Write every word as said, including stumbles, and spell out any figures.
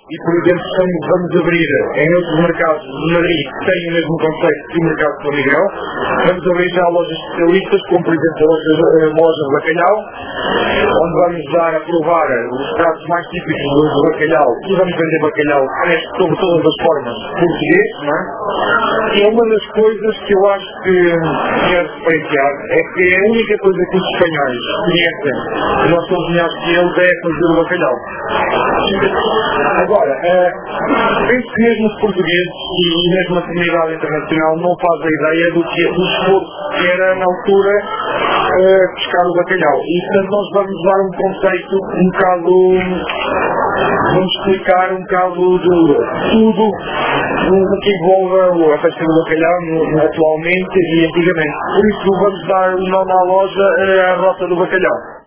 e, por exemplo, estamos, vamos abrir em outros mercados de Madrid que têm o mesmo conceito que o mercado de São Miguel. Vamos abrir já lojas especialistas, como por exemplo a loja, a loja de bacalhau, onde vamos dar a provar os pratos mais típicos do bacalhau e vamos vender bacalhau sobre todas as formas português, não é? E uma das coisas que eu acho que quero diferenciar é que é a única coisa que os espanhóis conhecem, e nós somos melhores que eles, é fazer o bacalhau. Agora, uh, penso que mesmo os portugueses e mesmo a comunidade internacional não fazem ideia do que do esforço que era na altura uh, pescar o bacalhau. E portanto nós vamos dar um conceito um bocado, vamos explicar um bocado de tudo o que envolve a pesca do bacalhau no, atualmente e antigamente. Por isso vamos dar o nome à loja, uh, a Rota do Bacalhau.